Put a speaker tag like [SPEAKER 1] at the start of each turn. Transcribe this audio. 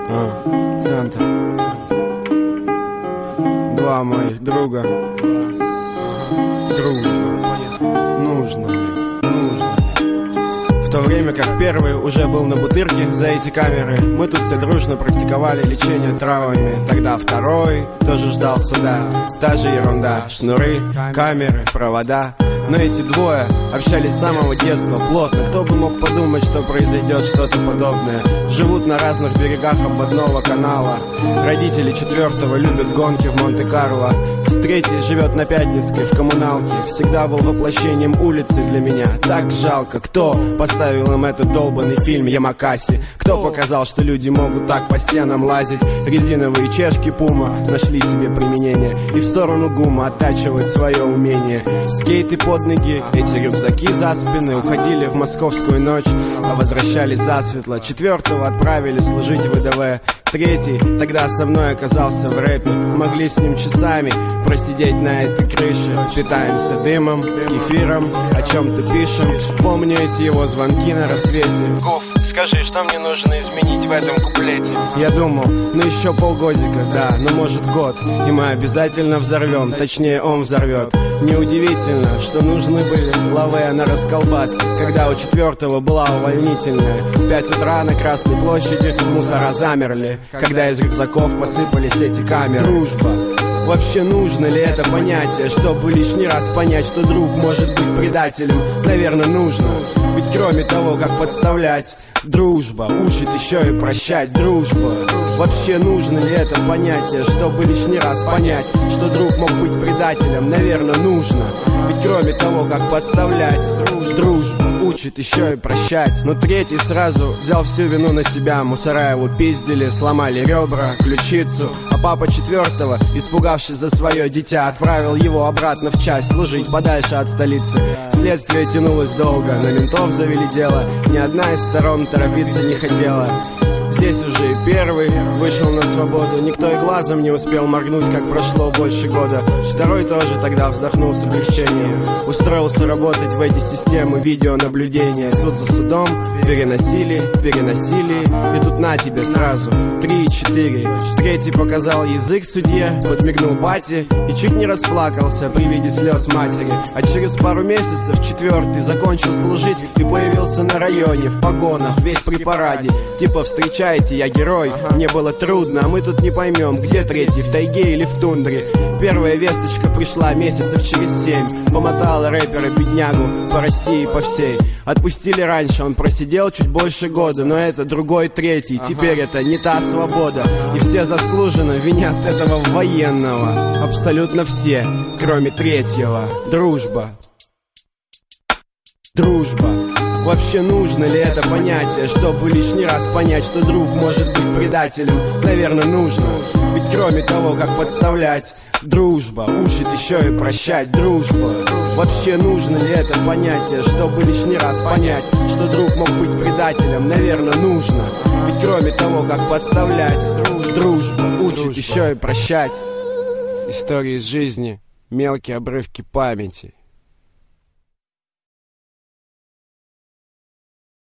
[SPEAKER 1] Центр. Два моих друга. Дружба. Нужно ли? В то время как первый уже был на бутырке за эти камеры, мы тут все дружно практиковали лечение травмами. Тогда второй тоже ждал суда. Та же ерунда, шнуры, камеры, провода. Но эти двое общались с самого детства плотно. Кто бы мог подумать, что произойдет что-то подобное. Живут на разных берегах обводного канала. Родители четвертого любят гонки в Монте-Карло. Третий живет на Пятницкой в коммуналке. Всегда был воплощением улицы для меня. Так жалко, кто поставил им этот долбанный фильм Ямакаси. Кто показал, что люди могут так по стенам лазить. Резиновые чешки Пума нашли себе применение. И в сторону ГУМа оттачивать свое умение. Скейты под ноги, эти рюкзаки за спины. Уходили в московскую ночь, а возвращались засветло. Четвертого отправили служить в ВДВ. Третий тогда со мной оказался в рэпе. Могли с ним часами просидеть на этой крыше. Питаемся дымом, кефиром, о чем-то пишем. Помню эти его звонки на рассвете. Гуф, скажи, что мне нужно изменить в этом куплете? Я думал, ну еще полгодика, да, ну может год. И мы обязательно взорвем, точнее он взорвет. Неудивительно, что нужны были лаве на расколбас, когда у четвертого была увольнительная. В 5 утра на Красной площади мусора замерли, когда из рюкзаков посыпались эти камеры. Дружба. Вообще нужно ли это понятие, чтобы лишний раз понять, что друг может быть предателем? Наверное, нужно. Ведь кроме того, как подставлять, дружба учит еще и прощать. Дружба. Вообще нужно ли это понятие, чтобы лишний раз понять, что друг мог быть предателем? Наверное, нужно. Ведь кроме того, как подставлять, дружба учит еще и прощать. Но третий сразу взял всю вину на себя. Мусора его пиздили, сломали ребра, ключицу. А папа четвертого, испугавшись за свое дитя, отправил его обратно в часть служить подальше от столицы. Следствие тянулось долго, на ментов завели дело. Ни одна из сторон торопиться не хотела. Здесь уже и первый вышел на свободу. Никто и глазом не успел моргнуть, как прошло больше года. Второй тоже тогда вздохнул с облегчением. Устроился работать в эти системы видеонаблюдения. Суд за судом переносили. И тут на тебе сразу 3-4. Третий показал язык судье, подмигнул бате и чуть не расплакался при виде слез матери. А через пару месяцев четвертый закончил служить и появился на районе в погонах, весь при параде. Типа встречайте, я герой, мне было трудно, а мы тут не поймем, где третий, в тайге или в тундре. Первая весточка пришла месяцев через 7. Помотала рэпера беднягу по России, по всей. Отпустили раньше, он просидел чуть больше года. Но это другой третий, теперь это не та свобода. И все заслуженно винят этого военного. Абсолютно все, кроме третьего. Дружба. Вообще нужно ли это понятие, чтобы лишний раз понять, что друг может быть предателем? Наверное, нужно. Ведь кроме того, как подставлять, дружба учит еще и прощать. Дружба. Вообще нужно ли это понятие, чтобы лишний раз понять, что друг мог быть предателем? Наверное, нужно. Ведь кроме того, как подставлять, дружба учит еще и прощать. Истории из жизни, мелкие обрывки памяти.